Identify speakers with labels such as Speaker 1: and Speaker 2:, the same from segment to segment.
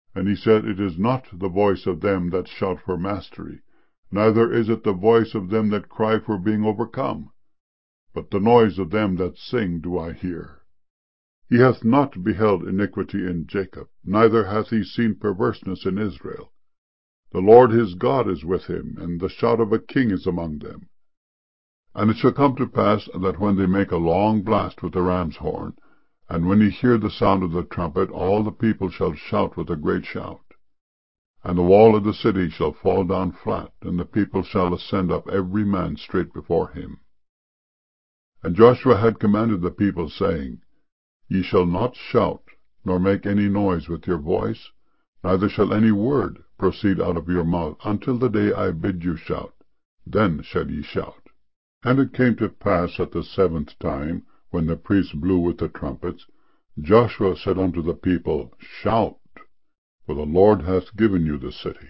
Speaker 1: And he said, It is not the voice of them that shout for mastery, neither is it the voice of them that cry for being overcome, but the noise of them that sing do I hear. He hath not beheld iniquity in Jacob, neither hath he seen perverseness in Israel. The Lord his God is with him, and the shout of a king is among them. And it shall come to pass that when they make a long blast with the ram's horn, and when ye hear the sound of the trumpet, all the people shall shout with a great shout. And the wall of the city shall fall down flat, and the people shall ascend up every man straight before him. And Joshua had commanded the people, saying, Ye shall not shout, nor make any noise with your voice, neither shall any word proceed out of your mouth, until the day I bid you shout. Then shall ye shout. And it came to pass at the 7th time, when the priests blew with the trumpets, Joshua said unto the people, Shout, for the Lord hath given you the city.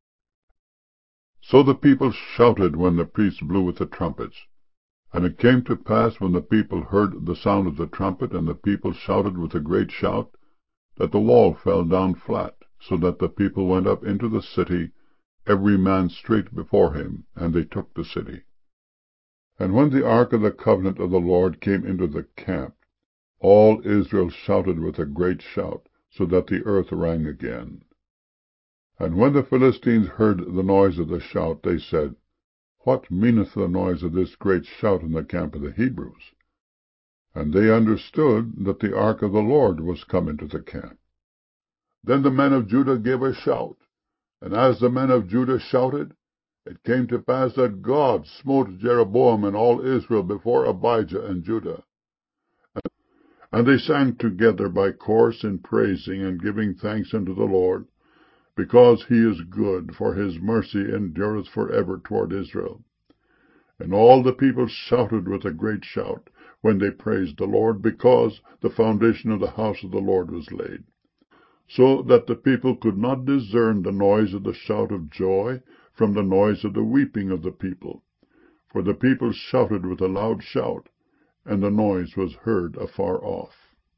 Speaker 1: So the people shouted when the priests blew with the trumpets. And it came to pass, when the people heard the sound of the trumpet, and the people shouted with a great shout, that the wall fell down flat, so that the people went up into the city, every man straight before him, and they took the city. And when the ark of the covenant of the Lord came into the camp, all Israel shouted with a great shout, so that the earth rang again. And when the Philistines heard the noise of the shout, they said, What meaneth the noise of this great shout in the camp of the Hebrews? And they understood that the ark of the Lord was come into the camp. Then the men of Judah gave a shout, and as the men of Judah shouted, it came to pass that God smote Jeroboam and all Israel before Abijah and Judah. And they sang together by course in praising and giving thanks unto the Lord, because he is good, for his mercy endureth forever toward Israel. And all the people shouted with a great shout, when they praised the Lord, because the foundation of the house of the Lord was laid, so that the people could not discern the noise of the shout of joy from the noise of the weeping of the people. For the people shouted with a loud shout, and the noise was heard afar off.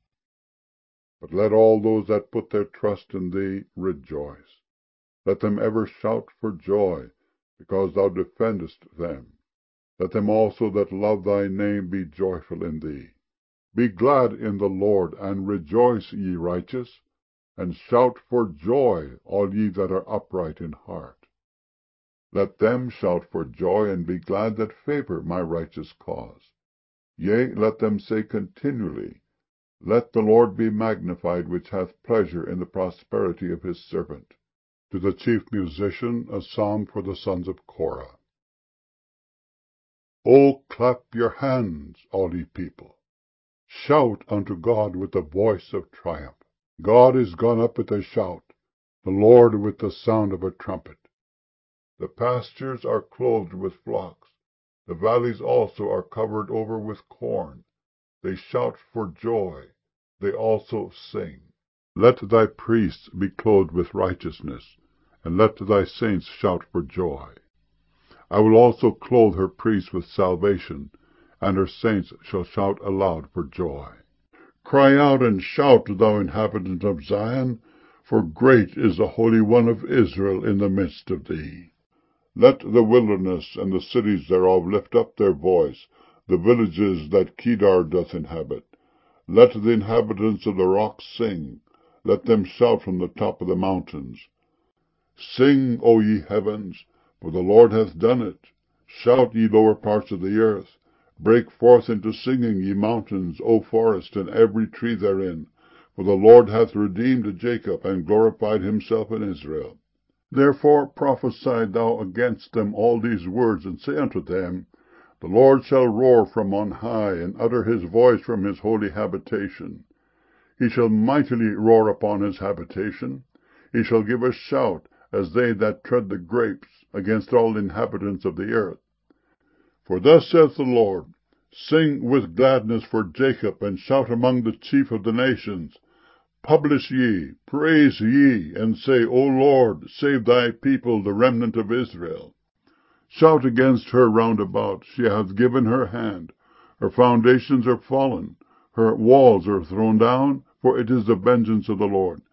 Speaker 1: But let all those that put their trust in thee rejoice. Let them ever shout for joy, because thou defendest them. Let them also that love thy name be joyful in thee. Be glad in the Lord, and rejoice, ye righteous, and shout for joy, all ye that are upright in heart. Let them shout for joy, and be glad that favor my righteous cause. Yea, let them say continually, Let the Lord be magnified, which hath pleasure in the prosperity of his servant. To the chief musician, a psalm for the sons of Korah. O clap your hands, all ye people. Shout unto God with the voice of triumph. God is gone up with a shout, the Lord with the sound of a trumpet. The pastures are clothed with flocks, the valleys also are covered over with corn. They shout for joy, they also sing. Let thy priests be clothed with righteousness, and let thy saints shout for joy. I will also clothe her priests with salvation, and her saints shall shout aloud for joy. Cry out and shout, thou inhabitant of Zion, for great is the Holy One of Israel in the midst of thee. Let the wilderness and the cities thereof lift up their voice, the villages that Kedar doth inhabit. Let the inhabitants of the rocks sing, let them shout from the top of the mountains. Sing, O ye heavens, for the Lord hath done it. Shout, ye lower parts of the earth. Break forth into singing, ye mountains, O forest, and every tree therein. For the Lord hath redeemed Jacob, and glorified himself in Israel. Therefore prophesy thou against them all these words, and say unto them, The Lord shall roar from on high, and utter his voice from his holy habitation. He shall mightily roar upon his habitation. He shall give a shout, as they that tread the grapes, against all the inhabitants of the earth. For thus saith the Lord, Sing with gladness for Jacob, and shout among the chief of the nations. Publish ye, praise ye, and say, O Lord, save thy people, the remnant of Israel. Shout against her round about, she hath given her hand. Her foundations are fallen, her walls are thrown down, for it is the vengeance of the Lord.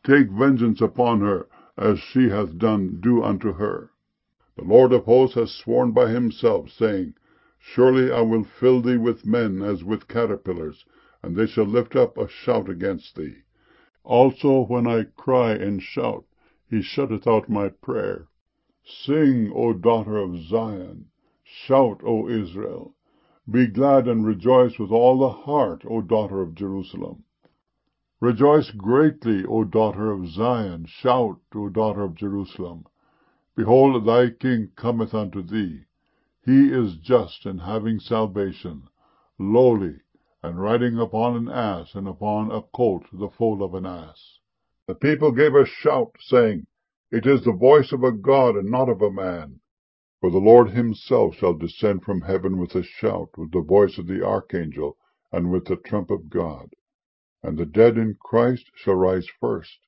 Speaker 1: take vengeance upon her, as she hath done, do unto her. The Lord of hosts hath sworn by himself, saying, Surely I will fill thee with men as with caterpillars, and they shall lift up a shout against thee. Also when I cry and shout, he shutteth out my prayer. Sing, O daughter of Zion. Shout, O Israel. Be glad and rejoice with all the heart, O daughter of Jerusalem. Rejoice greatly, O daughter of Zion. Shout, O daughter of Jerusalem. Behold, thy king cometh unto thee. He is just and having salvation, lowly, and riding upon an ass, and upon a colt, the foal of an ass. The people gave a shout, saying, It is the voice of a God, and not of a man. For the Lord himself shall descend from heaven with a shout, with the voice of the archangel, and with the trump of God. And the dead in Christ shall rise first.